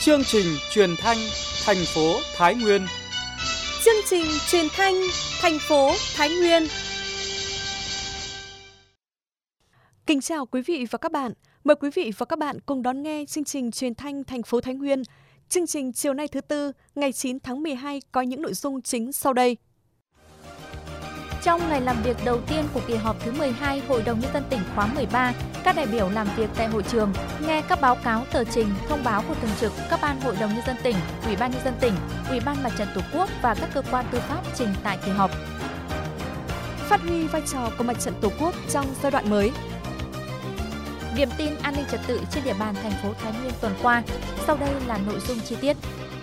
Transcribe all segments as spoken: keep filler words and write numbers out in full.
Chương trình truyền thanh thành phố Thái Nguyên. Chương trình truyền thanh thành phố Thái Nguyên. Kính chào quý vị và các bạn. Mời quý vị và các bạn cùng đón nghe chương trình truyền thanh thành phố Thái Nguyên. Chương trình chiều nay thứ Tư, ngày chín tháng mười hai có những nội dung chính sau đây. Trong ngày làm việc đầu tiên của kỳ họp thứ mười hai Hội đồng Nhân dân tỉnh khóa mười ba, các đại biểu làm việc tại hội trường, nghe các báo cáo tờ trình, thông báo của thường trực các ban Hội đồng Nhân dân tỉnh, Ủy ban Nhân dân tỉnh, Ủy ban Mặt trận Tổ quốc và các cơ quan tư pháp trình tại kỳ họp. Phát huy vai trò của Mặt trận Tổ quốc trong giai đoạn mới. Điểm tin an ninh trật tự trên địa bàn thành phố Thái Nguyên tuần qua. Sau đây là nội dung chi tiết.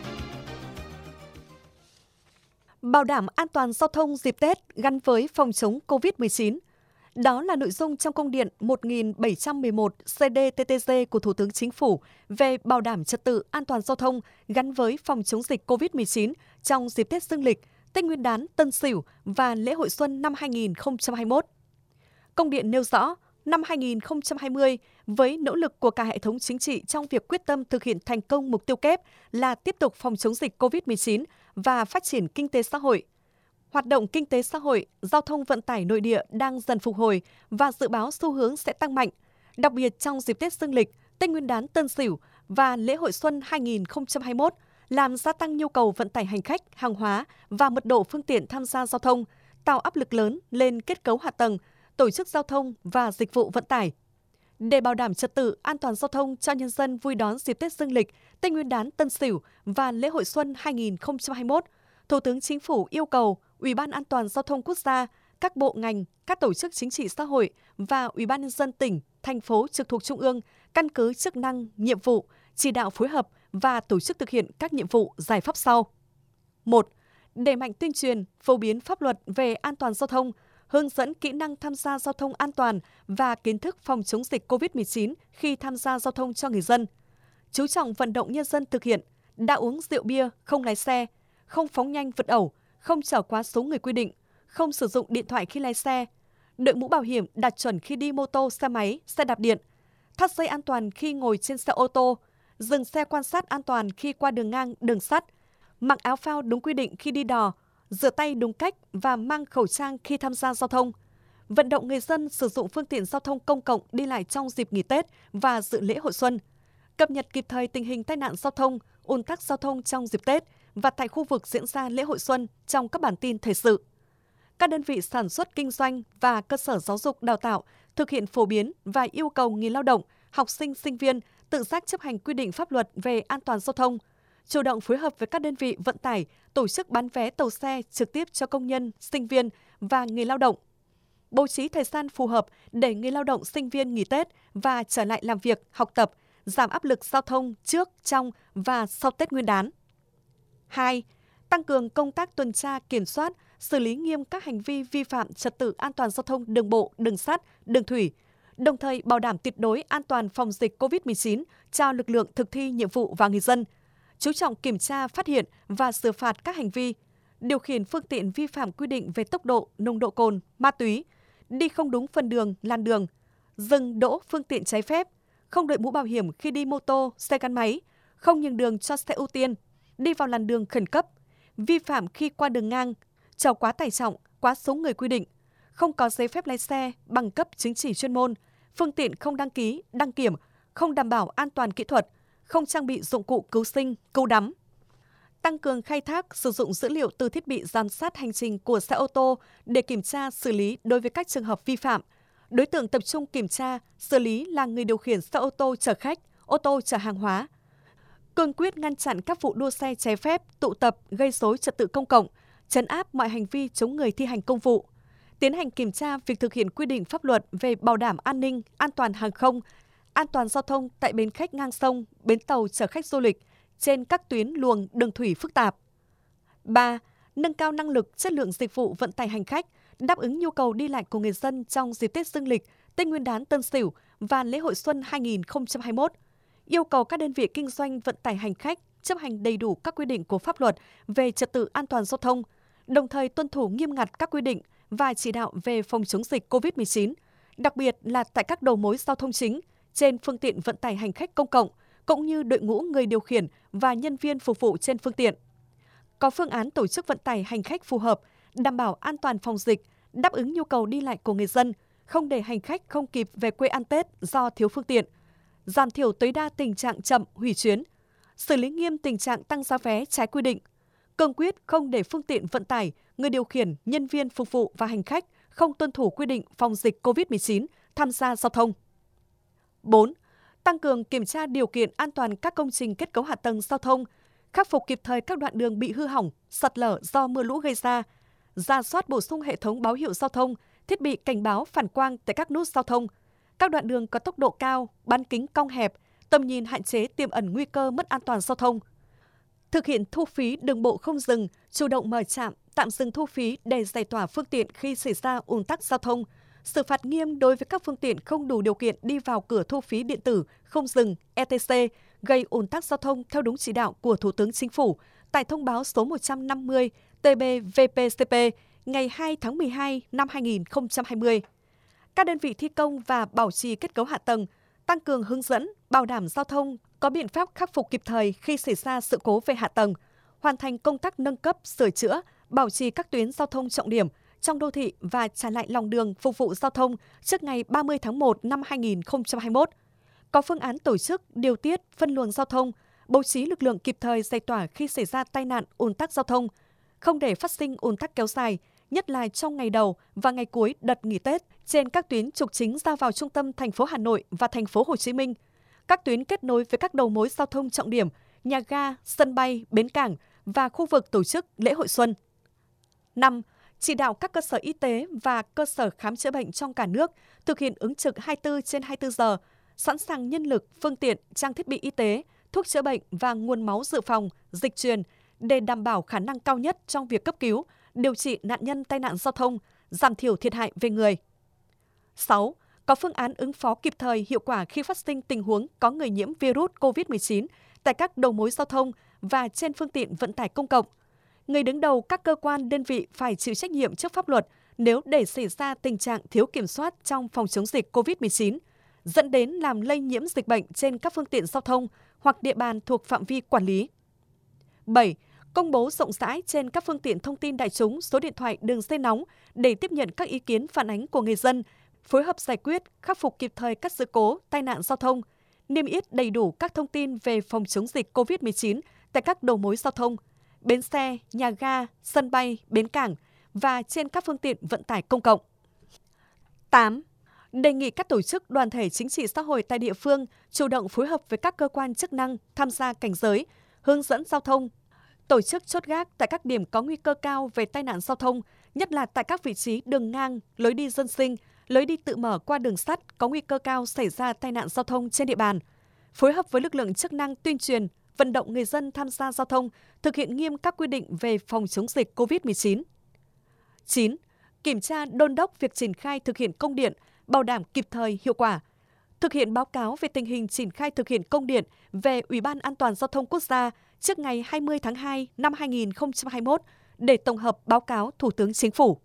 Bảo đảm an toàn giao thông dịp Tết gắn với phòng chống covid mười chín. Đó là nội dung trong công điện một nghìn bảy trăm mười một C D T T G của Thủ tướng Chính phủ về bảo đảm trật tự an toàn giao thông gắn với phòng chống dịch covid mười chín trong dịp Tết Dương lịch, Tết Nguyên đán Tân Sửu và lễ hội xuân năm hai nghìn không trăm hai mươi mốt. Công điện nêu rõ, năm hai nghìn không trăm hai mươi, với nỗ lực của cả hệ thống chính trị trong việc quyết tâm thực hiện thành công mục tiêu kép là tiếp tục phòng chống dịch covid mười chín và phát triển kinh tế xã hội. Hoạt động kinh tế xã hội, giao thông vận tải nội địa đang dần phục hồi và dự báo xu hướng sẽ tăng mạnh, đặc biệt trong dịp Tết Dương lịch, Tết Nguyên đán Tân Sửu và lễ hội xuân hai nghìn không trăm hai mươi mốt, làm gia tăng nhu cầu vận tải hành khách, hàng hóa và mật độ phương tiện tham gia giao thông, tạo áp lực lớn lên kết cấu hạ tầng, tổ chức giao thông và dịch vụ vận tải. Để bảo đảm trật tự an toàn giao thông cho nhân dân vui đón dịp Tết Dương lịch, Tết Nguyên đán Tân Sửu và lễ hội xuân hai nghìn không trăm hai mươi mốt, Thủ tướng Chính phủ yêu cầu Ủy ban An toàn giao thông quốc gia, các bộ ngành, các tổ chức chính trị xã hội và Ủy ban Nhân dân tỉnh, thành phố trực thuộc Trung ương căn cứ chức năng, nhiệm vụ, chỉ đạo phối hợp và tổ chức thực hiện các nhiệm vụ giải pháp sau. một. Đẩy mạnh tuyên truyền, phổ biến pháp luật về an toàn giao thông, hướng dẫn kỹ năng tham gia giao thông an toàn và kiến thức phòng chống dịch covid mười chín khi tham gia giao thông cho người dân. Chú trọng vận động nhân dân thực hiện, đã uống rượu bia, không lái xe, không phóng nhanh vượt ẩu, không chở quá số người quy định, không sử dụng điện thoại khi lái xe, đội mũ bảo hiểm đạt chuẩn khi đi mô tô, xe máy, xe đạp điện, thắt dây an toàn khi ngồi trên xe ô tô, dừng xe quan sát an toàn khi qua đường ngang, đường sắt, mặc áo phao đúng quy định khi đi đò, rửa tay đúng cách và mang khẩu trang khi tham gia giao thông. Vận động người dân sử dụng phương tiện giao thông công cộng đi lại trong dịp nghỉ Tết và dự lễ hội xuân. Cập nhật kịp thời tình hình tai nạn giao thông, ùn tắc giao thông trong dịp Tết và tại khu vực diễn ra lễ hội xuân trong các bản tin thời sự. Các đơn vị sản xuất kinh doanh và cơ sở giáo dục đào tạo thực hiện phổ biến và yêu cầu người lao động, học sinh, sinh viên tự giác chấp hành quy định pháp luật về an toàn giao thông, chủ động phối hợp với các đơn vị vận tải, tổ chức bán vé tàu xe trực tiếp cho công nhân, sinh viên và người lao động. Bố trí thời gian phù hợp để người lao động, sinh viên nghỉ Tết và trở lại làm việc, học tập, giảm áp lực giao thông trước, trong và sau Tết Nguyên đán. hai. Tăng cường công tác tuần tra, kiểm soát, xử lý nghiêm các hành vi vi phạm trật tự an toàn giao thông đường bộ, đường sắt, đường thủy, đồng thời bảo đảm tuyệt đối an toàn phòng dịch covid mười chín cho lực lượng thực thi nhiệm vụ và người dân. Chú trọng kiểm tra, phát hiện và xử phạt các hành vi điều khiển phương tiện vi phạm quy định về tốc độ, nồng độ cồn, ma túy, đi không đúng phần đường, làn đường, dừng đỗ phương tiện trái phép, không đội mũ bảo hiểm khi đi mô tô, xe gắn máy, không nhường đường cho xe ưu tiên, đi vào làn đường khẩn cấp, vi phạm khi qua đường ngang, chở quá tải trọng, quá số người quy định, không có giấy phép lái xe, bằng cấp chứng chỉ chuyên môn, phương tiện không đăng ký, đăng kiểm, không đảm bảo an toàn kỹ thuật, không trang bị dụng cụ cứu sinh, cứu đắm. Tăng cường khai thác, sử dụng dữ liệu từ thiết bị giám sát hành trình của xe ô tô để kiểm tra, xử lý đối với các trường hợp vi phạm. Đối tượng tập trung kiểm tra, xử lý là người điều khiển xe ô tô chở khách, ô tô chở hàng hóa. Cương quyết ngăn chặn các vụ đua xe trái phép, tụ tập, gây rối trật tự công cộng, trấn áp mọi hành vi chống người thi hành công vụ. Tiến hành kiểm tra việc thực hiện quy định pháp luật về bảo đảm an ninh, an toàn hàng không, an toàn giao thông tại bến khách ngang sông, bến tàu chở khách du lịch, trên các tuyến luồng đường thủy phức tạp. ba. Nâng cao năng lực, chất lượng dịch vụ vận tải hành khách, đáp ứng nhu cầu đi lại của người dân trong dịp Tết Dương lịch, Tết Nguyên đán Tân Sửu và lễ hội xuân hai nghìn không trăm hai mươi mốt. Yêu cầu các đơn vị kinh doanh vận tải hành khách chấp hành đầy đủ các quy định của pháp luật về trật tự an toàn giao thông, đồng thời tuân thủ nghiêm ngặt các quy định và chỉ đạo về phòng chống dịch covid mười chín, đặc biệt là tại các đầu mối giao thông chính, trên phương tiện vận tải hành khách công cộng, cũng như đội ngũ người điều khiển và nhân viên phục vụ trên phương tiện. Có phương án tổ chức vận tải hành khách phù hợp, đảm bảo an toàn phòng dịch, đáp ứng nhu cầu đi lại của người dân, không để hành khách không kịp về quê ăn Tết do thiếu phương tiện, giảm thiểu tối đa tình trạng chậm, hủy chuyến, xử lý nghiêm tình trạng tăng giá vé trái quy định, cương quyết không để phương tiện vận tải, người điều khiển, nhân viên phục vụ và hành khách không tuân thủ quy định phòng dịch cô vít mười chín tham gia giao thông. bốn. Tăng cường kiểm tra điều kiện an toàn các công trình kết cấu hạ tầng giao thông, khắc phục kịp thời các đoạn đường bị hư hỏng, sạt lở do mưa lũ gây ra, rà soát bổ sung hệ thống báo hiệu giao thông, thiết bị cảnh báo phản quang tại các nút giao thông, các đoạn đường có tốc độ cao, bán kính cong hẹp, tầm nhìn hạn chế tiềm ẩn nguy cơ mất an toàn giao thông. Thực hiện thu phí đường bộ không dừng, chủ động mở trạm, tạm dừng thu phí để giải tỏa phương tiện khi xảy ra ùn tắc giao thông, xử phạt nghiêm đối với các phương tiện không đủ điều kiện đi vào cửa thu phí điện tử không dừng e tê xê gây ùn tắc giao thông theo đúng chỉ đạo của Thủ tướng Chính phủ tại thông báo số một trăm năm mươi T B V P C P ngày hai tháng mười hai năm hai nghìn không trăm hai mươi. Các đơn vị thi công và bảo trì kết cấu hạ tầng tăng cường hướng dẫn, bảo đảm giao thông, có biện pháp khắc phục kịp thời khi xảy ra sự cố về hạ tầng, hoàn thành công tác nâng cấp, sửa chữa, bảo trì các tuyến giao thông trọng điểm trong đô thị và trả lại lòng đường phục vụ giao thông trước ngày ba mươi tháng một năm hai nghìn không trăm hai mươi mốt. Có phương án tổ chức, điều tiết, phân luồng giao thông, bố trí lực lượng kịp thời giải tỏa khi xảy ra tai nạn, ùn tắc giao thông, không để phát sinh ùn tắc kéo dài, nhất là trong ngày đầu và ngày cuối đợt nghỉ Tết trên các tuyến trục chính ra vào trung tâm thành phố Hà Nội và thành phố Hồ Chí Minh, các tuyến kết nối với các đầu mối giao thông trọng điểm, nhà ga, sân bay, bến cảng và khu vực tổ chức lễ hội xuân. năm. Chỉ đạo các cơ sở y tế và cơ sở khám chữa bệnh trong cả nước thực hiện ứng trực hai mươi tư trên hai mươi tư giờ, sẵn sàng nhân lực, phương tiện, trang thiết bị y tế, thuốc chữa bệnh và nguồn máu dự phòng, dịch truyền để đảm bảo khả năng cao nhất trong việc cấp cứu, điều trị nạn nhân tai nạn giao thông, giảm thiểu thiệt hại về người. sáu. Có phương án ứng phó kịp thời, hiệu quả khi phát sinh tình huống có người nhiễm virus cô vít mười chín tại các đầu mối giao thông và trên phương tiện vận tải công cộng. Người đứng đầu các cơ quan đơn vị phải chịu trách nhiệm trước pháp luật nếu để xảy ra tình trạng thiếu kiểm soát trong phòng chống dịch cô vít mười chín, dẫn đến làm lây nhiễm dịch bệnh trên các phương tiện giao thông hoặc địa bàn thuộc phạm vi quản lý. bảy. Công bố rộng rãi trên các phương tiện thông tin đại chúng số điện thoại đường dây nóng để tiếp nhận các ý kiến phản ánh của người dân, phối hợp giải quyết, khắc phục kịp thời các sự cố, tai nạn giao thông, niêm yết đầy đủ các thông tin về phòng chống dịch cô vít mười chín tại các đầu mối giao thông, bến xe, nhà ga, sân bay, bến cảng và trên các phương tiện vận tải công cộng. tám. Đề nghị các tổ chức đoàn thể chính trị xã hội tại địa phương chủ động phối hợp với các cơ quan chức năng tham gia cảnh giới, hướng dẫn giao thông, tổ chức chốt gác tại các điểm có nguy cơ cao về tai nạn giao thông, nhất là tại các vị trí đường ngang, lối đi dân sinh, lối đi tự mở qua đường sắt có nguy cơ cao xảy ra tai nạn giao thông trên địa bàn. Phối hợp với lực lượng chức năng tuyên truyền, vận động người dân tham gia giao thông, thực hiện nghiêm các quy định về phòng chống dịch cô vít mười chín. chín. Kiểm tra đôn đốc việc triển khai thực hiện công điện, bảo đảm kịp thời, hiệu quả. Thực hiện báo cáo về tình hình triển khai thực hiện công điện về Ủy ban An toàn Giao thông Quốc gia trước ngày hai mươi tháng hai năm hai nghìn không trăm hai mươi mốt để tổng hợp báo cáo Thủ tướng Chính phủ.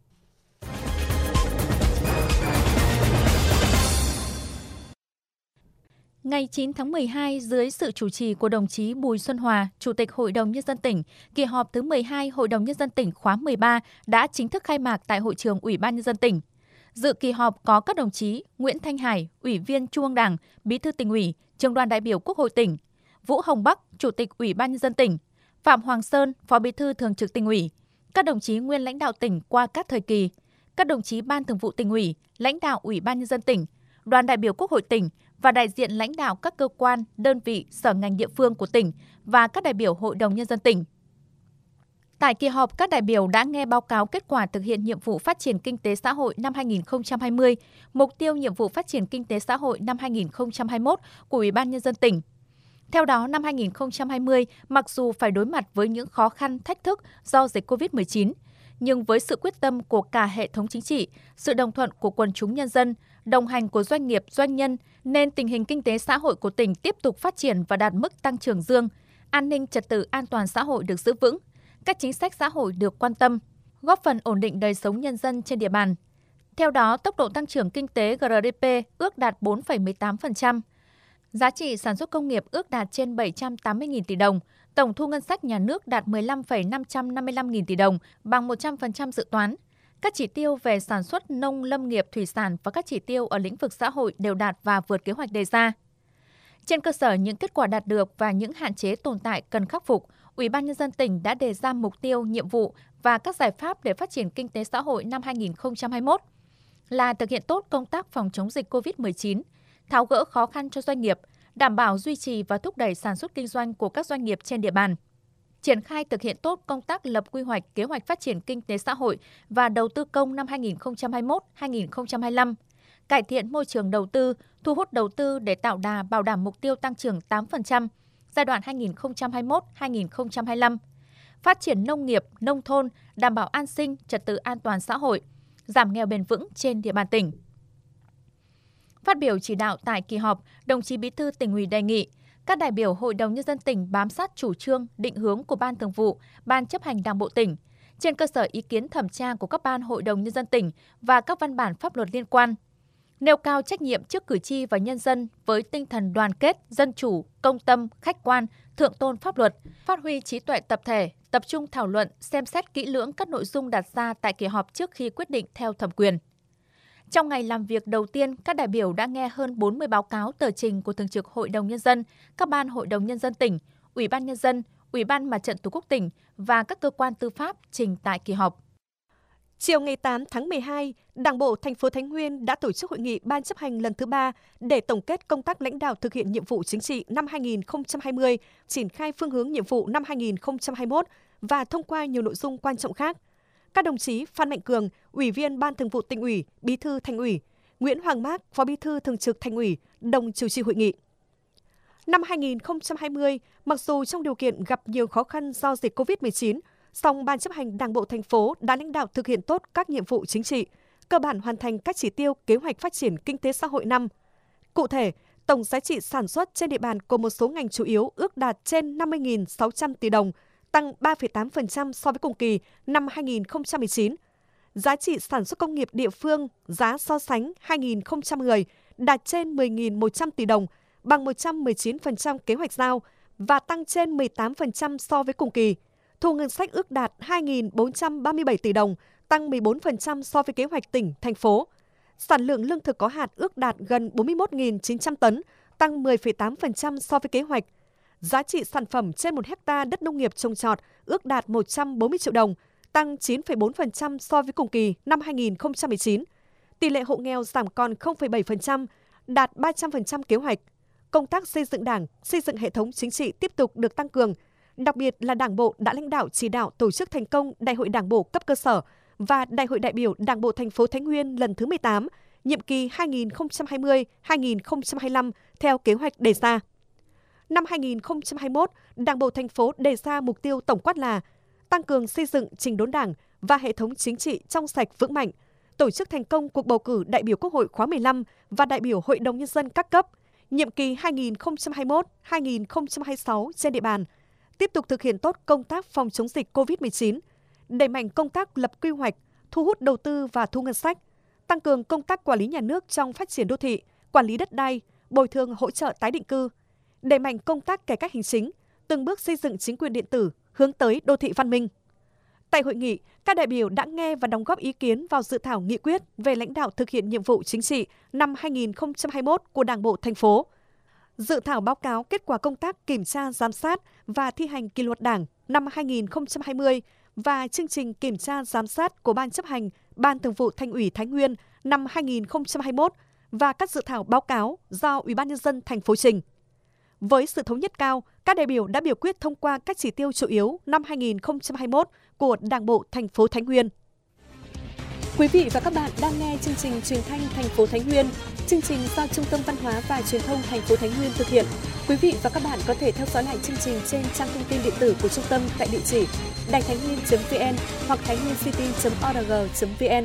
Ngày chín tháng mười hai, dưới sự chủ trì của đồng chí Bùi Xuân Hòa, Chủ tịch Hội đồng Nhân dân tỉnh, kỳ họp thứ mười hai Hội đồng Nhân dân tỉnh khóa mười ba đã chính thức khai mạc tại Hội trường Ủy ban Nhân dân tỉnh. Dự kỳ họp có các đồng chí Nguyễn Thanh Hải, Ủy viên Trung ương Đảng, Bí thư Tỉnh ủy, Trưởng đoàn đại biểu Quốc hội tỉnh, Vũ Hồng Bắc, Chủ tịch Ủy ban Nhân dân tỉnh, Phạm Hoàng Sơn, Phó Bí thư Thường trực Tỉnh ủy, các đồng chí nguyên lãnh đạo tỉnh qua các thời kỳ, các đồng chí Ban Thường vụ Tỉnh ủy, lãnh đạo Ủy ban Nhân dân tỉnh, đoàn đại biểu Quốc hội tỉnh và đại diện lãnh đạo các cơ quan, đơn vị, sở ngành địa phương của tỉnh và các đại biểu Hội đồng Nhân dân tỉnh. Tại kỳ họp, các đại biểu đã nghe báo cáo kết quả thực hiện nhiệm vụ phát triển kinh tế xã hội năm hai nghìn không trăm hai mươi, mục tiêu nhiệm vụ phát triển kinh tế xã hội năm hai nghìn không trăm hai mươi mốt của Ủy ban Nhân dân tỉnh. Theo đó, năm hai nghìn không trăm hai mươi, mặc dù phải đối mặt với những khó khăn, thách thức do dịch cô vít mười chín, nhưng với sự quyết tâm của cả hệ thống chính trị, sự đồng thuận của quần chúng nhân dân, đồng hành của doanh nghiệp, doanh nhân, nên tình hình kinh tế xã hội của tỉnh tiếp tục phát triển và đạt mức tăng trưởng dương, an ninh trật tự an toàn xã hội được giữ vững, các chính sách xã hội được quan tâm, góp phần ổn định đời sống nhân dân trên địa bàn. Theo đó, tốc độ tăng trưởng kinh tế G D P ước đạt bốn phẩy mười tám phần trăm. Giá trị sản xuất công nghiệp ước đạt trên bảy trăm tám mươi nghìn tỷ đồng, tổng thu ngân sách nhà nước đạt mười lăm phẩy năm trăm năm mươi lăm nghìn tỷ đồng, bằng một trăm phần trăm dự toán. Các chỉ tiêu về sản xuất nông lâm nghiệp thủy sản và các chỉ tiêu ở lĩnh vực xã hội đều đạt và vượt kế hoạch đề ra. Trên cơ sở những kết quả đạt được và những hạn chế tồn tại cần khắc phục, Ủy ban Nhân dân tỉnh đã đề ra mục tiêu, nhiệm vụ và các giải pháp để phát triển kinh tế xã hội năm hai nghìn không trăm hai mươi mốt là thực hiện tốt công tác phòng chống dịch cô vít mười chín, tháo gỡ khó khăn cho doanh nghiệp, đảm bảo duy trì và thúc đẩy sản xuất kinh doanh của các doanh nghiệp trên địa bàn, triển khai thực hiện tốt công tác lập quy hoạch, kế hoạch phát triển kinh tế xã hội và đầu tư công năm hai nghìn không trăm hai mươi mốt đến hai nghìn không trăm hai mươi lăm, cải thiện môi trường đầu tư, thu hút đầu tư để tạo đà bảo đảm mục tiêu tăng trưởng tám phần trăm giai đoạn hai nghìn không trăm hai mươi mốt đến hai nghìn không trăm hai mươi lăm, phát triển nông nghiệp, nông thôn, đảm bảo an sinh, trật tự an toàn xã hội, giảm nghèo bền vững trên địa bàn tỉnh. Phát biểu chỉ đạo tại kỳ họp, đồng chí Bí thư Tỉnh ủy đề nghị các đại biểu Hội đồng Nhân dân tỉnh bám sát chủ trương, định hướng của Ban Thường vụ, Ban Chấp hành Đảng bộ tỉnh, trên cơ sở ý kiến thẩm tra của các ban Hội đồng Nhân dân tỉnh và các văn bản pháp luật liên quan, nêu cao trách nhiệm trước cử tri và nhân dân với tinh thần đoàn kết, dân chủ, công tâm, khách quan, thượng tôn pháp luật, phát huy trí tuệ tập thể, tập trung thảo luận, xem xét kỹ lưỡng các nội dung đặt ra tại kỳ họp trước khi quyết định theo thẩm quyền. Trong ngày làm việc đầu tiên, các đại biểu đã nghe hơn bốn mươi báo cáo tờ trình của Thường trực Hội đồng Nhân dân, các ban Hội đồng Nhân dân tỉnh, Ủy ban Nhân dân, Ủy ban Mặt trận Tổ quốc tỉnh và các cơ quan tư pháp trình tại kỳ họp. Chiều ngày tám tháng mười hai, Đảng bộ thành phố Thái Nguyên đã tổ chức hội nghị Ban chấp hành lần thứ ba để tổng kết công tác lãnh đạo thực hiện nhiệm vụ chính trị năm hai nghìn không trăm hai mươi, triển khai phương hướng nhiệm vụ năm hai nghìn không trăm hai mươi mốt và thông qua nhiều nội dung quan trọng khác. Các đồng chí Phan Mạnh Cường, Ủy viên Ban Thường vụ Tỉnh ủy, Bí thư Thành ủy, Nguyễn Hoàng Mác, Phó Bí thư Thường trực Thành ủy, đồng chủ trì hội nghị. Năm hai nghìn không trăm hai mươi, mặc dù trong điều kiện gặp nhiều khó khăn do dịch cô vít mười chín, song Ban chấp hành Đảng bộ thành phố đã lãnh đạo thực hiện tốt các nhiệm vụ chính trị, cơ bản hoàn thành các chỉ tiêu kế hoạch phát triển kinh tế xã hội năm. Cụ thể, tổng giá trị sản xuất trên địa bàn của một số ngành chủ yếu ước đạt trên năm mươi nghìn sáu trăm tỷ đồng, tăng ba phẩy tám phần trăm so với cùng kỳ năm hai nghìn không trăm mười chín. Giá trị sản xuất công nghiệp địa phương giá so sánh hai nghìn không trăm mười đạt trên mười nghìn một trăm tỷ đồng, bằng một trăm mười chín phần trăm kế hoạch giao và tăng trên mười tám phần trăm so với cùng kỳ. Thu ngân sách ước đạt hai nghìn bốn trăm ba mươi bảy tỷ đồng, tăng mười bốn phần trăm so với kế hoạch tỉnh, thành phố. Sản lượng lương thực có hạt ước đạt gần bốn mươi mốt nghìn chín trăm tấn, tăng mười phẩy tám phần trăm so với kế hoạch. Giá trị sản phẩm trên một hecta đất nông nghiệp trồng trọt ước đạt một trăm bốn mươi triệu đồng, tăng chín phẩy bốn phần trăm so với cùng kỳ năm hai nghìn không trăm mười chín. Tỷ lệ hộ nghèo giảm còn không phẩy bảy phần trăm, đạt ba trăm phần trăm kế hoạch. Công tác xây dựng Đảng, xây dựng hệ thống chính trị tiếp tục được tăng cường. Đặc biệt là Đảng bộ đã lãnh đạo chỉ đạo tổ chức thành công Đại hội Đảng bộ cấp cơ sở và Đại hội đại biểu Đảng bộ thành phố Thái Nguyên lần thứ mười tám, nhiệm kỳ hai nghìn không trăm hai mươi đến hai nghìn không trăm hai mươi lăm theo kế hoạch đề ra. Năm hai nghìn không trăm hai mươi mốt, Đảng bộ thành phố đề ra mục tiêu tổng quát là tăng cường xây dựng chỉnh đốn Đảng và hệ thống chính trị trong sạch vững mạnh, tổ chức thành công cuộc bầu cử đại biểu Quốc hội khóa mười lăm và đại biểu Hội đồng Nhân dân các cấp, nhiệm kỳ hai nghìn không trăm hai mươi mốt đến hai nghìn không trăm hai mươi sáu trên địa bàn, tiếp tục thực hiện tốt công tác phòng chống dịch cô vít mười chín, đẩy mạnh công tác lập quy hoạch, thu hút đầu tư và thu ngân sách, tăng cường công tác quản lý nhà nước trong phát triển đô thị, quản lý đất đai, bồi thường hỗ trợ tái định cư, đẩy mạnh công tác cải cách hành chính, từng bước xây dựng chính quyền điện tử hướng tới đô thị văn minh. Tại hội nghị, các đại biểu đã nghe và đóng góp ý kiến vào dự thảo nghị quyết về lãnh đạo thực hiện nhiệm vụ chính trị năm hai nghìn không trăm hai mươi mốt của Đảng bộ thành phố. Dự thảo báo cáo kết quả công tác kiểm tra, giám sát và thi hành kỷ luật Đảng năm hai nghìn không trăm hai mươi và chương trình kiểm tra giám sát của Ban chấp hành Ban Thường vụ Thành ủy Thái Nguyên năm hai nghìn không trăm hai mươi mốt và các dự thảo báo cáo do Ủy ban Nhân dân thành phố trình. Với sự thống nhất cao, các đại biểu đã biểu quyết thông qua các chỉ tiêu chủ yếu năm hai nghìn không trăm hai mươi mốt của Đảng bộ thành phố Thái Nguyên. Quý vị và các bạn đang nghe chương trình truyền thanh thành phố Thái Nguyên. Chương trình do Trung tâm Văn hóa và Truyền thông thành phố Thái Nguyên thực hiện. Quý vị và các bạn có thể theo dõi lại chương trình trên trang thông tin điện tử của trung tâm tại địa chỉ đài thái nguyên chấm vn hoặc thái nguyên city chấm org chấm vn.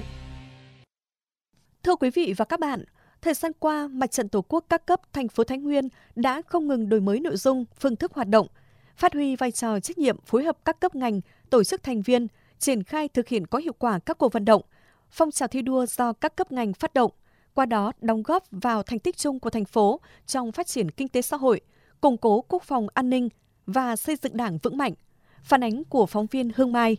Thưa quý vị và các bạn, thời gian qua, Mặt trận Tổ quốc các cấp thành phố Thái Nguyên đã không ngừng đổi mới nội dung, phương thức hoạt động, phát huy vai trò trách nhiệm phối hợp các cấp ngành, tổ chức thành viên, triển khai thực hiện có hiệu quả các cuộc vận động, phong trào thi đua do các cấp ngành phát động, qua đó đóng góp vào thành tích chung của thành phố trong phát triển kinh tế xã hội, củng cố quốc phòng an ninh và xây dựng Đảng vững mạnh. Phản ánh của phóng viên Hương Mai.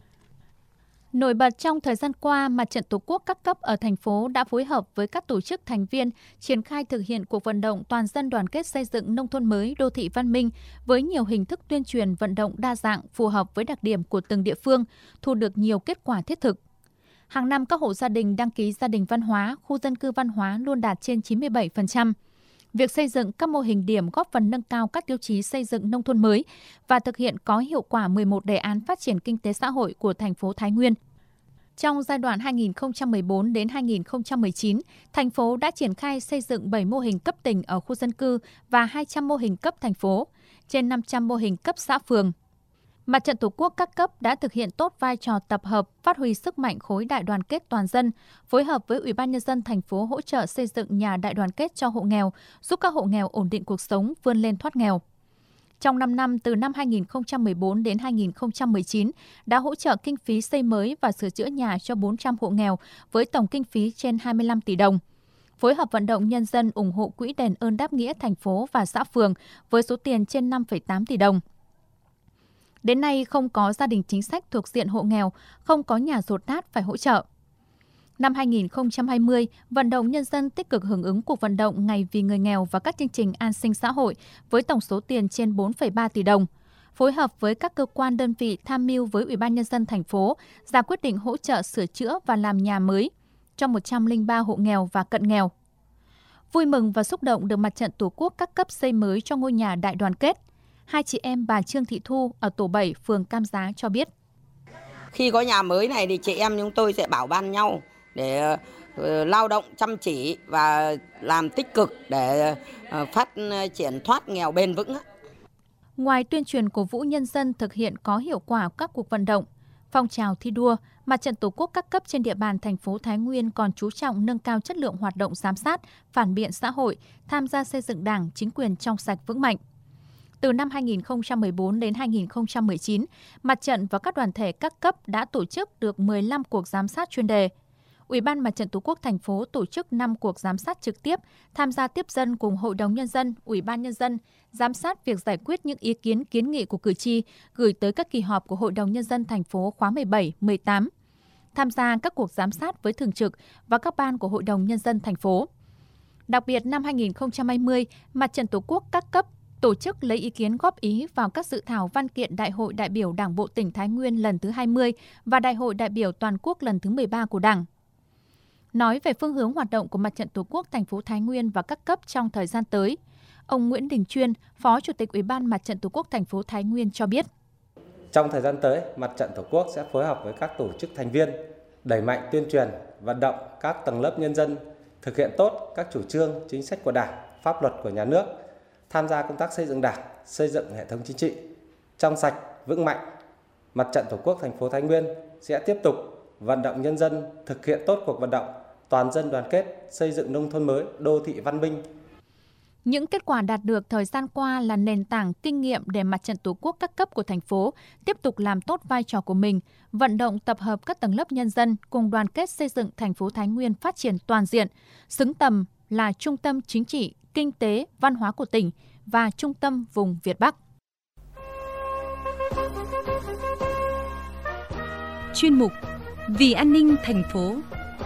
Nổi bật trong thời gian qua, Mặt trận Tổ quốc các cấp ở thành phố đã phối hợp với các tổ chức thành viên triển khai thực hiện cuộc vận động toàn dân đoàn kết xây dựng nông thôn mới, đô thị văn minh với nhiều hình thức tuyên truyền vận động đa dạng phù hợp với đặc điểm của từng địa phương, thu được nhiều kết quả thiết thực. Hàng năm, các hộ gia đình đăng ký gia đình văn hóa, khu dân cư văn hóa luôn đạt trên chín mươi bảy phần trăm. Việc xây dựng các mô hình điểm góp phần nâng cao các tiêu chí xây dựng nông thôn mới và thực hiện có hiệu quả mười một đề án phát triển kinh tế xã hội của thành phố Thái Nguyên. Trong giai đoạn hai nghìn không trăm mười bốn đến hai nghìn không trăm mười chín, thành phố đã triển khai xây dựng bảy mô hình cấp tỉnh ở khu dân cư và hai trăm mô hình cấp thành phố, trên năm trăm mô hình cấp xã phường. Mặt trận Tổ quốc các cấp đã thực hiện tốt vai trò tập hợp, phát huy sức mạnh khối đại đoàn kết toàn dân, phối hợp với Ủy ban Nhân dân thành phố hỗ trợ xây dựng nhà đại đoàn kết cho hộ nghèo, giúp các hộ nghèo ổn định cuộc sống, vươn lên thoát nghèo. Trong năm năm từ năm hai nghìn không trăm mười bốn đến hai nghìn không trăm mười chín, đã hỗ trợ kinh phí xây mới và sửa chữa nhà cho bốn trăm hộ nghèo với tổng kinh phí trên hai mươi lăm tỷ đồng. Phối hợp vận động nhân dân ủng hộ Quỹ đền ơn đáp nghĩa thành phố và xã phường với số tiền trên năm phẩy tám tỷ đồng. Đến nay không có gia đình chính sách thuộc diện hộ nghèo, không có nhà dột nát phải hỗ trợ. Năm hai nghìn không trăm hai mươi, vận động nhân dân tích cực hưởng ứng cuộc vận động Ngày vì người nghèo và các chương trình an sinh xã hội với tổng số tiền trên bốn phẩy ba tỷ đồng. Phối hợp với các cơ quan đơn vị tham mưu với Ủy ban Nhân dân thành phố ra quyết định hỗ trợ sửa chữa và làm nhà mới cho một trăm lẻ ba hộ nghèo và cận nghèo. Vui mừng và xúc động được Mặt trận Tổ quốc các cấp xây mới cho ngôi nhà đại đoàn kết. Hai chị em bà Trương Thị Thu ở tổ bảy, phường Cam Giá cho biết. Khi có nhà mới này thì chị em chúng tôi sẽ bảo ban nhau để uh, lao động chăm chỉ và làm tích cực để uh, phát triển thoát nghèo bền vững. Ngoài tuyên truyền cổ vũ nhân dân thực hiện có hiệu quả các cuộc vận động, phong trào thi đua, Mặt trận Tổ quốc các cấp trên địa bàn thành phố Thái Nguyên còn chú trọng nâng cao chất lượng hoạt động giám sát, phản biện xã hội, tham gia xây dựng Đảng, chính quyền trong sạch vững mạnh. Từ năm hai nghìn không trăm mười bốn đến hai nghìn không trăm mười chín, Mặt trận và các đoàn thể các cấp đã tổ chức được mười lăm cuộc giám sát chuyên đề. Ủy ban Mặt trận Tổ quốc thành phố tổ chức năm cuộc giám sát trực tiếp, tham gia tiếp dân cùng Hội đồng Nhân dân, Ủy ban Nhân dân, giám sát việc giải quyết những ý kiến kiến nghị của cử tri gửi tới các kỳ họp của Hội đồng Nhân dân thành phố khóa mười bảy, mười tám. Tham gia các cuộc giám sát với thường trực và các ban của Hội đồng Nhân dân thành phố. Đặc biệt, năm hai nghìn không trăm hai mươi, Mặt trận Tổ quốc các cấp tổ chức lấy ý kiến góp ý vào các dự thảo văn kiện Đại hội đại biểu Đảng bộ tỉnh Thái Nguyên lần thứ hai mươi và Đại hội đại biểu toàn quốc lần thứ mười ba của Đảng. Nói về phương hướng hoạt động của Mặt trận Tổ quốc thành phố Thái Nguyên và các cấp trong thời gian tới, ông Nguyễn Đình Chuyên, Phó Chủ tịch Ủy ban Mặt trận Tổ quốc thành phố Thái Nguyên cho biết. Trong thời gian tới, Mặt trận Tổ quốc sẽ phối hợp với các tổ chức thành viên, đẩy mạnh tuyên truyền, vận động các tầng lớp nhân dân thực hiện tốt các chủ trương, chính sách của Đảng, pháp luật của nhà nước, tham gia công tác xây dựng Đảng, xây dựng hệ thống chính trị trong sạch, vững mạnh. Mặt trận Tổ quốc thành phố Thái Nguyên sẽ tiếp tục vận động nhân dân thực hiện tốt cuộc vận động toàn dân đoàn kết, xây dựng nông thôn mới, đô thị văn minh. Những kết quả đạt được thời gian qua là nền tảng kinh nghiệm để Mặt trận Tổ quốc các cấp của thành phố tiếp tục làm tốt vai trò của mình, vận động tập hợp các tầng lớp nhân dân cùng đoàn kết xây dựng thành phố Thái Nguyên phát triển toàn diện, xứng tầm là trung tâm chính trị, kinh tế, văn hóa của tỉnh và trung tâm vùng Việt Bắc. Chuyên mục Vì an ninh thành phố.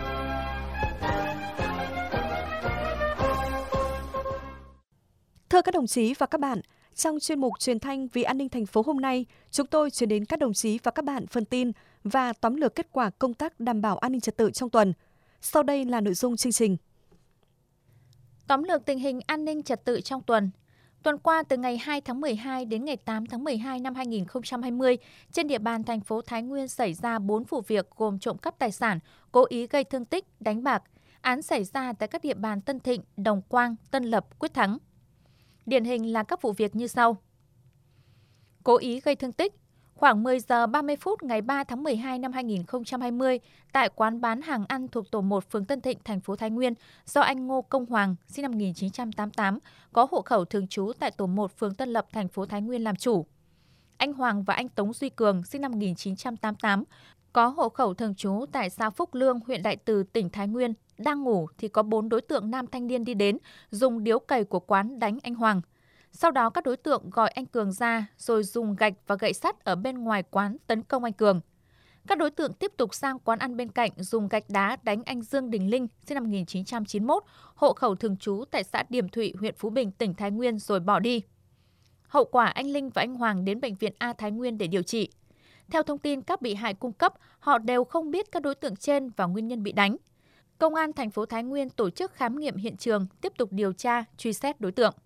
Thưa các đồng chí và các bạn, trong chuyên mục truyền thanh Vì an ninh thành phố hôm nay, chúng tôi chuyển đến các đồng chí và các bạn phần tin và tóm lược kết quả công tác đảm bảo an ninh trật tự trong tuần. Sau đây là nội dung chương trình. Tóm lược tình hình an ninh trật tự trong tuần. Tuần qua, từ ngày hai tháng mười hai đến ngày tám tháng mười hai năm hai nghìn không trăm hai mươi, trên địa bàn thành phố Thái Nguyên xảy ra bốn vụ việc gồm trộm cắp tài sản, cố ý gây thương tích, đánh bạc. Án xảy ra tại các địa bàn Tân Thịnh, Đồng Quang, Tân Lập, Quyết Thắng. Điển hình là các vụ việc như sau. Cố ý gây thương tích. Khoảng mười giờ ba mươi phút ngày ba tháng mười hai năm hai nghìn không trăm hai mươi, tại quán bán hàng ăn thuộc tổ một phường Tân Thịnh, thành phố Thái Nguyên, do anh Ngô Công Hoàng, sinh năm một nghìn chín trăm tám mươi tám, có hộ khẩu thường trú tại tổ một phường Tân Lập, thành phố Thái Nguyên làm chủ. Anh Hoàng và anh Tống Duy Cường, sinh năm một nghìn chín trăm tám mươi tám, có hộ khẩu thường trú tại xã Phúc Lương, huyện Đại Từ, tỉnh Thái Nguyên, đang ngủ thì có bốn đối tượng nam thanh niên đi đến, dùng điếu cày của quán đánh anh Hoàng. Sau đó các đối tượng gọi anh Cường ra rồi dùng gạch và gậy sắt ở bên ngoài quán tấn công anh Cường. Các đối tượng tiếp tục sang quán ăn bên cạnh dùng gạch đá đánh anh Dương Đình Linh, sinh năm một nghìn chín trăm chín mươi mốt, hộ khẩu thường trú tại xã Điểm Thụy, huyện Phú Bình, tỉnh Thái Nguyên rồi bỏ đi. Hậu quả anh Linh và anh Hoàng đến bệnh viện A Thái Nguyên để điều trị. Theo thông tin các bị hại cung cấp, họ đều không biết các đối tượng trên và nguyên nhân bị đánh. Công an thành phố Thái Nguyên tổ chức khám nghiệm hiện trường, tiếp tục điều tra, truy xét đối tượng.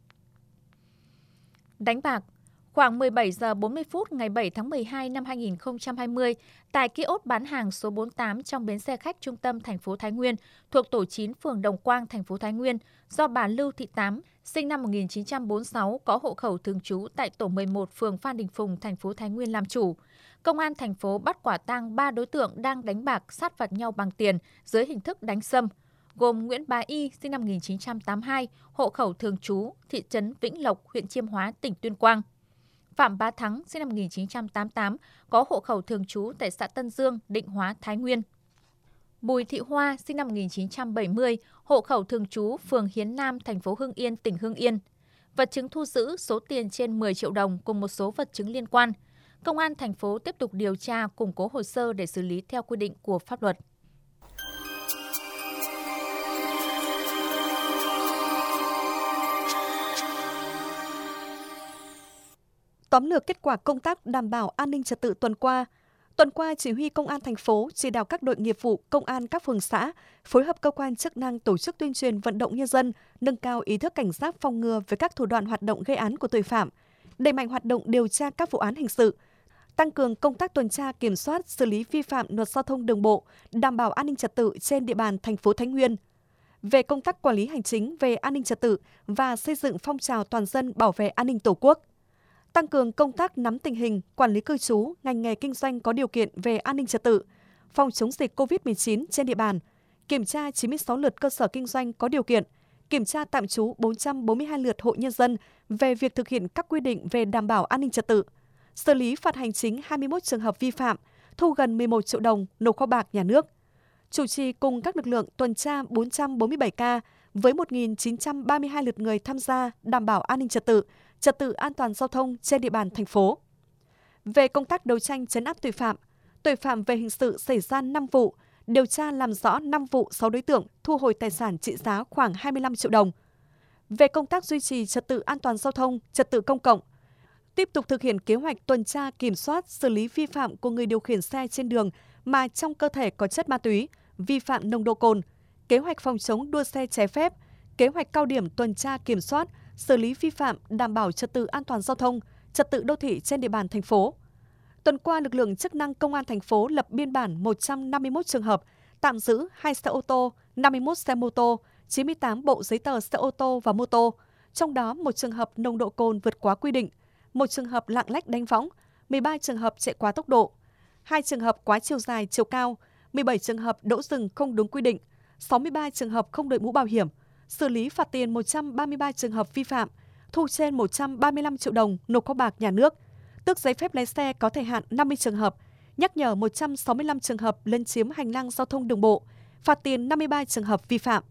Đánh bạc. Khoảng mười bảy giờ bốn mươi phút ngày bảy tháng mười hai năm hai nghìn không trăm hai mươi, tại kiosk bán hàng số bốn mươi tám trong bến xe khách trung tâm thành phố Thái Nguyên, thuộc tổ chín phường Đồng Quang, thành phố Thái Nguyên, do bà Lưu Thị Tám, sinh năm một nghìn chín trăm bốn mươi sáu, có hộ khẩu thường trú tại tổ mười một phường Phan Đình Phùng, thành phố Thái Nguyên làm chủ. Công an thành phố bắt quả tang ba đối tượng đang đánh bạc sát phạt nhau bằng tiền dưới hình thức đánh sâm, gồm Nguyễn Bá Y, sinh năm một nghìn chín trăm tám mươi hai, hộ khẩu thường trú thị trấn Vĩnh Lộc, huyện Chiêm Hóa, tỉnh Tuyên Quang. Phạm Bá Thắng, sinh năm một nghìn chín trăm tám mươi tám, có hộ khẩu thường trú tại xã Tân Dương, Định Hóa, Thái Nguyên. Bùi Thị Hoa, sinh năm một nghìn chín trăm bảy mươi, hộ khẩu thường trú phường Hiến Nam, thành phố Hưng Yên, tỉnh Hưng Yên. Vật chứng thu giữ số tiền trên mười triệu đồng cùng một số vật chứng liên quan. Công an thành phố tiếp tục điều tra, củng cố hồ sơ để xử lý theo quy định của pháp luật. Tóm lược kết quả công tác đảm bảo an ninh trật tự tuần qua. Tuần qua, Chỉ huy Công an thành phố chỉ đạo các đội nghiệp vụ công an các phường xã phối hợp cơ quan chức năng tổ chức tuyên truyền vận động nhân dân nâng cao ý thức cảnh giác phòng ngừa với các thủ đoạn hoạt động gây án của tội phạm, đẩy mạnh hoạt động điều tra các vụ án hình sự, tăng cường công tác tuần tra kiểm soát xử lý vi phạm luật giao thông đường bộ, đảm bảo an ninh trật tự trên địa bàn thành phố Thái Nguyên. Về công tác quản lý hành chính về an ninh trật tự và xây dựng phong trào toàn dân bảo vệ an ninh Tổ quốc, tăng cường công tác nắm tình hình, quản lý cư trú, ngành nghề kinh doanh có điều kiện về an ninh trật tự, phòng chống dịch covid mười chín trên địa bàn, kiểm tra chín mươi sáu lượt cơ sở kinh doanh có điều kiện, kiểm tra tạm trú bốn trăm bốn mươi hai lượt hộ nhân dân về việc thực hiện các quy định về đảm bảo an ninh trật tự, xử lý phạt hành chính hai mươi mốt trường hợp vi phạm, thu gần mười một triệu đồng nộp kho bạc nhà nước. Chủ trì cùng các lực lượng tuần tra bốn trăm bốn mươi bảy ca với một nghìn chín trăm ba mươi hai lượt người tham gia đảm bảo an ninh trật tự, trật tự an toàn giao thông trên địa bàn thành phố. Về công tác đấu tranh trấn áp tội phạm, tội phạm về hình sự xảy ra năm vụ, điều tra làm rõ năm vụ sáu đối tượng, thu hồi tài sản trị giá khoảng hai mươi lăm triệu đồng. Về công tác duy trì trật tự an toàn giao thông, trật tự công cộng, tiếp tục thực hiện kế hoạch tuần tra kiểm soát xử lý vi phạm của người điều khiển xe trên đường mà trong cơ thể có chất ma túy, vi phạm nồng độ cồn, kế hoạch phòng chống đua xe trái phép, kế hoạch cao điểm tuần tra kiểm soát xử lý vi phạm đảm bảo trật tự an toàn giao thông, trật tự đô thị trên địa bàn thành phố. Tuần qua, lực lượng chức năng công an thành phố lập biên bản một trăm năm mươi mốt trường hợp, tạm giữ hai xe ô tô, năm mươi mốt xe mô tô, chín mươi tám bộ giấy tờ xe ô tô và mô tô, trong đó một trường hợp nồng độ cồn vượt quá quy định, một trường hợp lạng lách đánh võng, mười ba trường hợp chạy quá tốc độ, hai trường hợp quá chiều dài, chiều cao, mười bảy trường hợp đỗ dừng không đúng quy định, sáu mươi ba trường hợp không đội mũ bảo hiểm, xử lý phạt tiền một trăm ba mươi ba trường hợp vi phạm, thu trên một trăm ba mươi lăm triệu đồng nộp kho bạc nhà nước, tước giấy phép lái xe có thời hạn năm mươi trường hợp, nhắc nhở một trăm sáu mươi lăm trường hợp lấn chiếm hành lang giao thông đường bộ, phạt tiền năm mươi ba trường hợp vi phạm.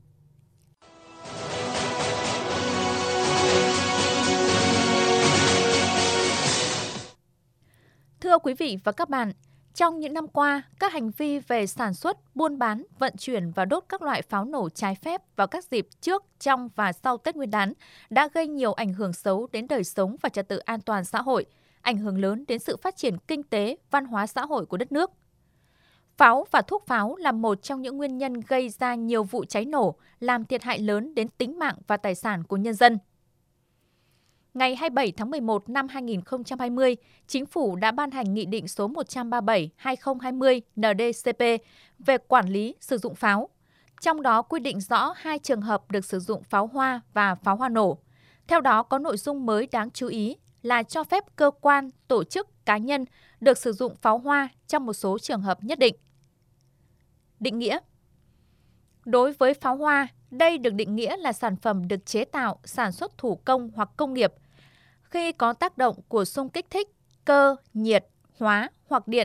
Thưa quý vị và các bạn, trong những năm qua, các hành vi về sản xuất, buôn bán, vận chuyển và đốt các loại pháo nổ trái phép vào các dịp trước, trong và sau Tết Nguyên đán đã gây nhiều ảnh hưởng xấu đến đời sống và trật tự an toàn xã hội, ảnh hưởng lớn đến sự phát triển kinh tế, văn hóa xã hội của đất nước. Pháo và thuốc pháo là một trong những nguyên nhân gây ra nhiều vụ cháy nổ, làm thiệt hại lớn đến tính mạng và tài sản của nhân dân. Ngày hai mươi bảy tháng mười một năm hai nghìn không trăm hai mươi, Chính phủ đã ban hành Nghị định số một trăm ba mươi bảy trên hai nghìn không trăm hai mươi N D C P về quản lý sử dụng pháo. Trong đó quy định rõ hai trường hợp được sử dụng pháo hoa và pháo hoa nổ. Theo đó có nội dung mới đáng chú ý là cho phép cơ quan, tổ chức, cá nhân được sử dụng pháo hoa trong một số trường hợp nhất định. Định nghĩa. Đối với pháo hoa, đây được định nghĩa là sản phẩm được chế tạo, sản xuất thủ công hoặc công nghiệp. Khi có tác động của xung kích thích, cơ, nhiệt, hóa hoặc điện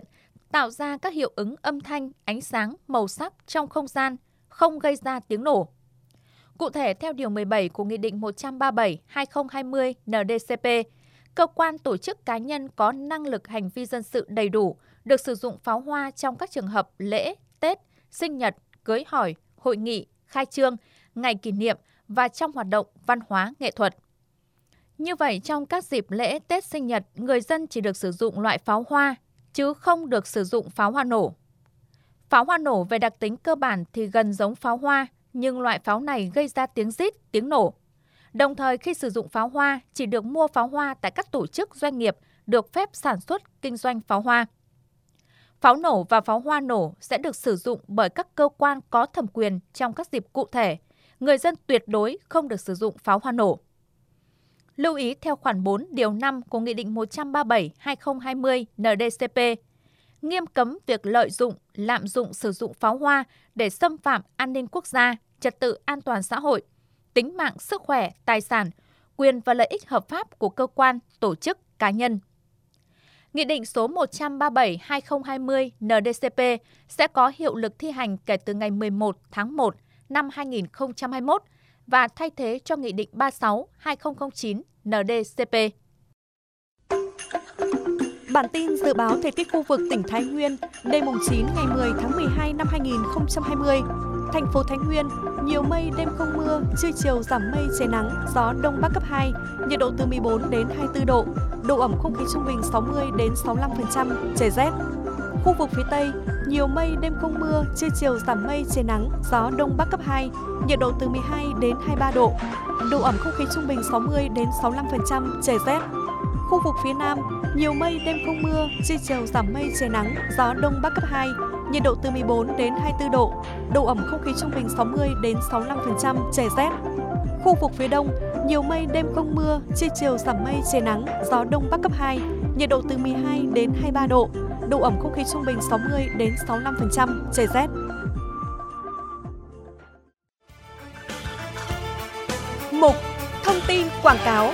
tạo ra các hiệu ứng âm thanh, ánh sáng, màu sắc trong không gian, không gây ra tiếng nổ. Cụ thể, theo Điều mười bảy của Nghị định một trăm ba mươi bảy trên hai nghìn không trăm hai mươi N D C P, cơ quan, tổ chức, cá nhân có năng lực hành vi dân sự đầy đủ được sử dụng pháo hoa trong các trường hợp lễ, Tết, sinh nhật, cưới hỏi, hội nghị, khai trương, ngày kỷ niệm và trong hoạt động văn hóa nghệ thuật. Như vậy, trong các dịp lễ, Tết, sinh nhật, người dân chỉ được sử dụng loại pháo hoa, chứ không được sử dụng pháo hoa nổ. Pháo hoa nổ về đặc tính cơ bản thì gần giống pháo hoa, nhưng loại pháo này gây ra tiếng rít, tiếng nổ. Đồng thời, khi sử dụng pháo hoa, chỉ được mua pháo hoa tại các tổ chức doanh nghiệp được phép sản xuất, kinh doanh pháo hoa. Pháo nổ và pháo hoa nổ sẽ được sử dụng bởi các cơ quan có thẩm quyền trong các dịp cụ thể. Người dân tuyệt đối không được sử dụng pháo hoa nổ. Lưu ý theo khoản bốn điều năm của Nghị định một trăm ba mươi bảy trên hai nghìn không trăm hai mươi N D C P, nghiêm cấm việc lợi dụng, lạm dụng sử dụng pháo hoa để xâm phạm an ninh quốc gia, trật tự an toàn xã hội, tính mạng, sức khỏe, tài sản, quyền và lợi ích hợp pháp của cơ quan, tổ chức, cá nhân. Nghị định số một trăm ba mươi bảy trên hai nghìn không trăm hai mươi N D C P sẽ có hiệu lực thi hành kể từ ngày mười một tháng một năm hai nghìn không trăm hai mươi mốt và thay thế cho Nghị định ba mươi sáu trên hai nghìn không trăm lẻ chín N D C P. Bản tin dự báo thời tiết khu vực tỉnh Thái Nguyên đêm chín ngày mười tháng mười hai năm hai nghìn không trăm hai mươi. Thành phố Thái Nguyên, nhiều mây, đêm không mưa, trưa chiều giảm mây, trời nắng, gió đông bắc cấp hai, nhiệt độ từ mười bốn đến hai mươi tư độ, độ ẩm không khí trung bình sáu mươi đến sáu mươi lăm phần trăm, trời rét. Khu vực phía Tây, nhiều mây, đêm không mưa, trưa chiều giảm mây, trời nắng, gió đông bắc cấp hai, nhiệt độ từ mười hai đến hai mươi ba độ, độ ẩm không khí trung bình sáu mươi đến sáu mươi lăm phần trăm, trời rét. Khu vực phía Nam, nhiều mây, đêm không mưa, trưa chiều giảm mây, trời nắng, gió đông bắc cấp hai, nhiệt độ từ mười bốn đến hai mươi tư độ, độ ẩm không khí trung bình sáu mươi đến sáu mươi lăm phần trăm, trời rét. Khu vực phía Đông, nhiều mây, đêm không mưa, trưa chiều giảm mây, trời nắng, gió đông bắc cấp hai, nhiệt độ từ mười hai đến hai mươi ba độ, độ ẩm không khí trung bình sáu mươi đến sáu mươi lăm phần trăm, trời rét. Mục thông tin quảng cáo.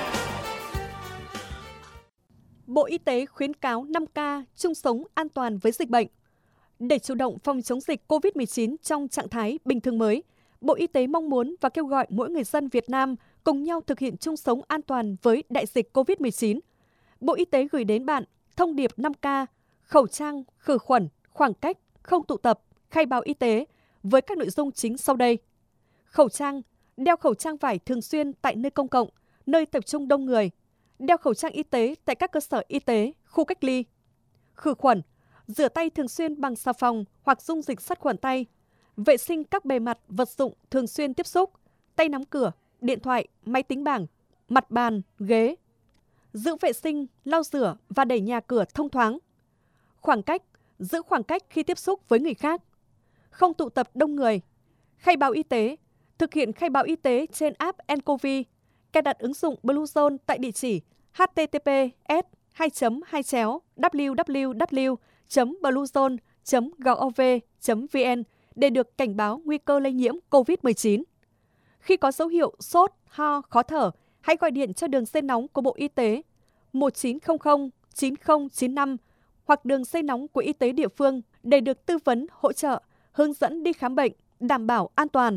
Bộ Y tế khuyến cáo năm K chung sống an toàn với dịch bệnh. Để chủ động phòng chống dịch covid mười chín trong trạng thái bình thường mới, Bộ Y tế mong muốn và kêu gọi mỗi người dân Việt Nam cùng nhau thực hiện chung sống an toàn với đại dịch covid mười chín. Bộ Y tế gửi đến bạn thông điệp năm K, khẩu trang, khử khuẩn, khoảng cách, không tụ tập, khai báo y tế với các nội dung chính sau đây. Khẩu trang, đeo khẩu trang vải thường xuyên tại nơi công cộng, nơi tập trung đông người. Đeo khẩu trang y tế tại các cơ sở y tế, khu cách ly. Khử khuẩn, rửa tay thường xuyên bằng xà phòng hoặc dung dịch sát khuẩn tay. Vệ sinh các bề mặt, vật dụng thường xuyên tiếp xúc, tay nắm cửa, điện thoại, máy tính bảng, mặt bàn, ghế. Giữ vệ sinh, lau rửa và đẩy nhà cửa thông thoáng. Khoảng cách, giữ khoảng cách khi tiếp xúc với người khác. Không tụ tập đông người. Khai báo y tế, thực hiện khai báo y tế trên app nCoV. Cài đặt ứng dụng Bluezone tại địa chỉ h t t p s hai chấm hai chéo w w w chấm bluezone chấm gov chấm v n để được cảnh báo nguy cơ lây nhiễm covid mười chín. Khi có dấu hiệu sốt, ho, khó thở, hãy gọi điện cho đường dây nóng của Bộ Y tế một chín không không chín không chín năm hoặc đường dây nóng của y tế địa phương để được tư vấn, hỗ trợ, hướng dẫn đi khám bệnh, đảm bảo an toàn.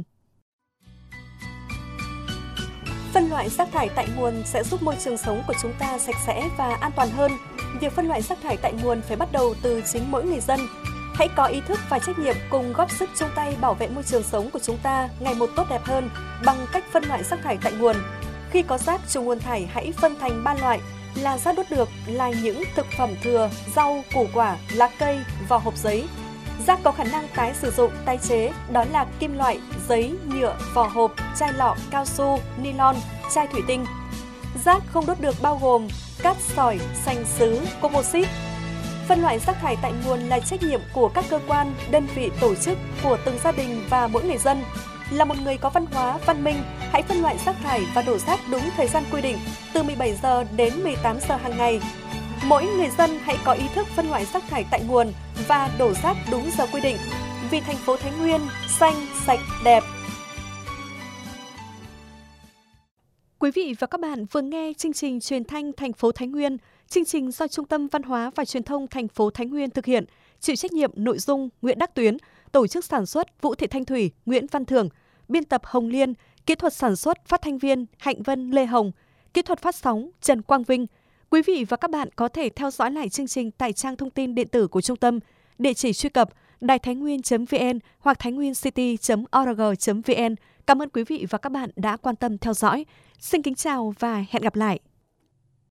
Phân loại rác thải tại nguồn sẽ giúp môi trường sống của chúng ta sạch sẽ và an toàn hơn. Việc phân loại rác thải tại nguồn phải bắt đầu từ chính mỗi người dân. Hãy có ý thức và trách nhiệm cùng góp sức chung tay bảo vệ môi trường sống của chúng ta ngày một tốt đẹp hơn bằng cách phân loại rác thải tại nguồn. Khi có rác chủ nguồn thải hãy phân thành ba loại là rác đốt được là những thực phẩm thừa, rau, củ quả, lá cây, vỏ hộp giấy. Rác có khả năng tái sử dụng, tái chế đó là kim loại, giấy, nhựa, vỏ hộp, chai lọ, cao su, nylon, chai thủy tinh. Rác không đốt được bao gồm cát sỏi, sành sứ, composite. Phân loại rác thải tại nguồn là trách nhiệm của các cơ quan, đơn vị, tổ chức, của từng gia đình và mỗi người dân. Là một người có văn hóa, văn minh, hãy phân loại rác thải và đổ rác đúng thời gian quy định, từ mười bảy giờ đến mười tám giờ hàng ngày. Mỗi người dân hãy có ý thức phân loại rác thải tại nguồn và đổ rác đúng giờ quy định. Vì thành phố Thái Nguyên xanh, sạch, đẹp. Quý vị và các bạn vừa nghe chương trình truyền thanh thành phố Thái Nguyên, chương trình do Trung tâm Văn hóa và Truyền thông thành phố Thái Nguyên thực hiện. chịu trách nhiệm nội dung Nguyễn Đắc Tuyến, tổ chức sản xuất Vũ Thị Thanh Thủy, Nguyễn Văn Thường, biên tập Hồng Liên, kỹ thuật sản xuất phát thanh viên Hạnh Vân Lê Hồng, kỹ thuật phát sóng Trần Quang Vinh. Quý vị và các bạn có thể theo dõi lại chương trình tại trang thông tin điện tử của trung tâm, địa chỉ truy cập đài thái nguyên chấm vn hoặc thái nguyên city chấm org chấm vn. Cảm ơn quý vị và các bạn đã quan tâm theo dõi. Xin kính chào và hẹn gặp lại.